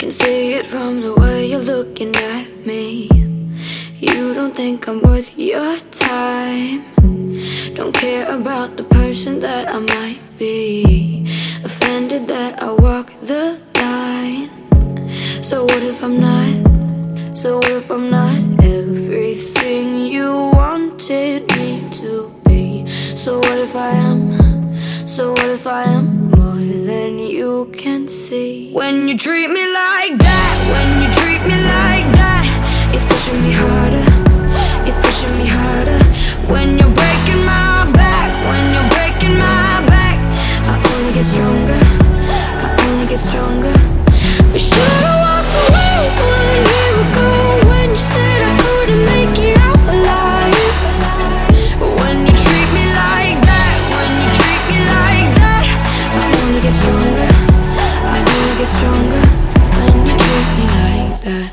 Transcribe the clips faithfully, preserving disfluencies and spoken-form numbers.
Can see it from the way you're looking at me. You don't think I'm worth your time. Don't care about the person that I might be. Offended that I walk the line. So what if I'm not? So what if I'm not everything you wanted me to be? So what if I am? So what if I am more than you can see? When you treat me like that, when you treat me like that, it's pushing me harder, it's pushing me harder. When you're breaking my back, when you're breaking my back, I only get stronger, I only get stronger. I should've walked away one year ago when you said I couldn't make it out alive. When you treat me like that, when you treat me like that, I only get stronger, I only get stronger. When you treat me like that.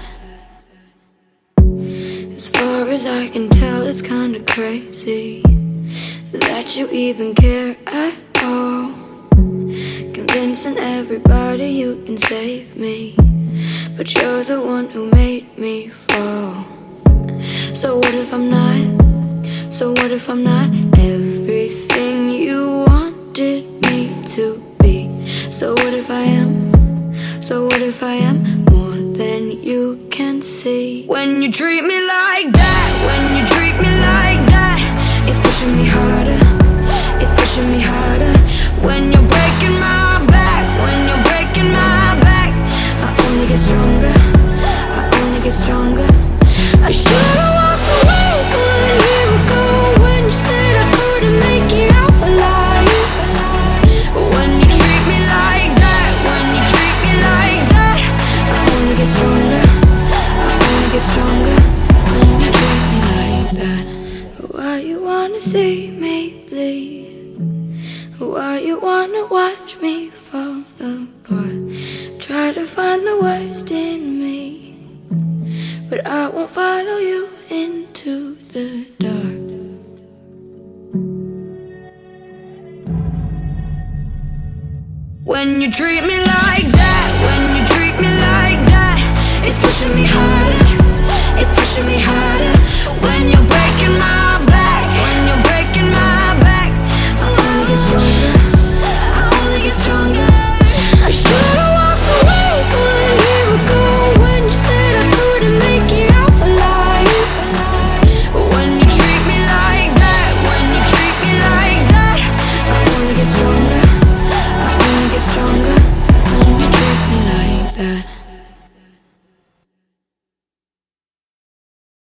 As far as I can tell, it's kinda crazy that you even care at all. Convincing everybody you can save me, but you're the one who made me fall. So what if I'm not? So what if I'm not everything you wanted me to be? So what if I am? So what if I am more than you can see? When you treat me like that, when you treat me like that, it's pushing me harder, it's pushing me harder. When you're breaking my back, when you're breaking my back, I only get stronger, I only get stronger. I should've walked away one year ago when you said I couldn't make it out alive. When you treat me like that, when you treat me like that, I only get stronger, I only get stronger. When you treat me like that. Why you wanna see me bleed? Why you wanna watch me fall apart? Try to find the worst in me, but I won't follow you into the dark. When you treat me like that, when you treat me like that, it's pushing me harder, it's pushing me harder. When you're breaking my